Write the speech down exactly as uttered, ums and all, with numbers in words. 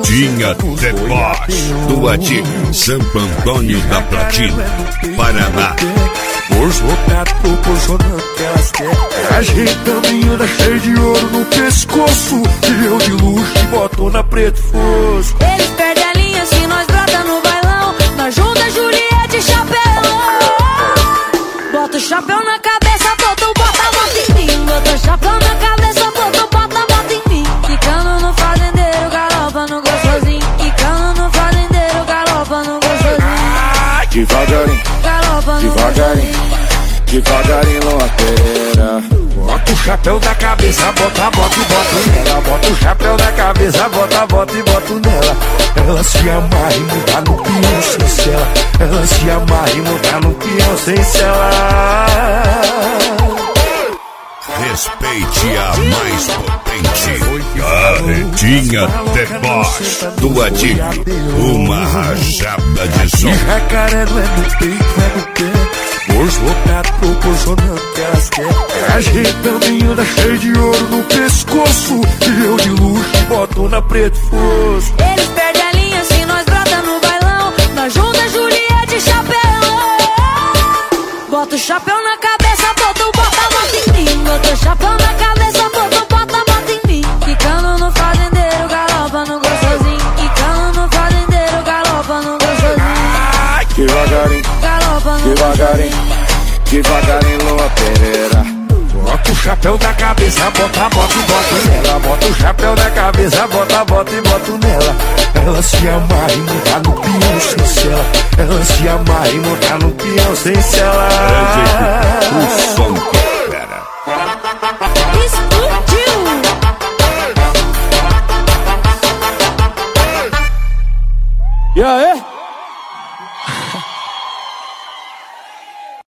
Tinha deboche do antigo Santo Antônio da Platina, Paraná. Borsolado proporcionando que elas querem. Ajeitando e anda cheio de ouro no pescoço. E eu de luxo e botona preto fosco. Eles perdem a linha se nós brota no bailão. Nós junta Juliette e chapelão. Bota o chapéu na cabeça, bota o bota, bota em mim. Bota o chapéu na cabeça, bota o bota, bota em mim. Quicando no fazendeiro, galopa no gostosinho. Quicando no fazendeiro, galopa no gostosinho. Devagarinho, Galopa no devagarinho, gostosinho. devagarinho numa pera. Bota o chapéu da cabeça, bota, bota e bota nela. Bota o chapéu da cabeça, bota, bota e bota nela. Ela se amarra e muda no peão sem cela. Ela se amarra e muda no peão sem cela. Respeite a mais potente. Carretinha deboche do antigo, uma rajada de som. E jacaré não é no peito, é no pé. Borsolado proporcionando que elas querem. Ajeitando e anda cheio de ouro no pescoço. E eu de luxo e botona preto fosco. Eles perdem a linha se nós brota no bailão. Nós junta Juliette e chapelão. Bota o chapéu na cabeça, bota o bota, bota em mim. Bota o chapéu na cabeça, bota o bota, bota em mim. Quicando no fazendeiro, galopa no gostosinho. Quicando no fazendeiro, galopa no gostosinho. Devagarinho, Galopa no devagarinho, gostosinho. devagarinho numa pereira. Bota o chapéu da cabeça, bota, bota e bota nela. Bota o chapéu da cabeça, bota, bota e bota nela. Ela se amarra e muda no peão sem cela. Ela se amarra e muda no peão sem cela. O som que opera. Explodiu! E aí?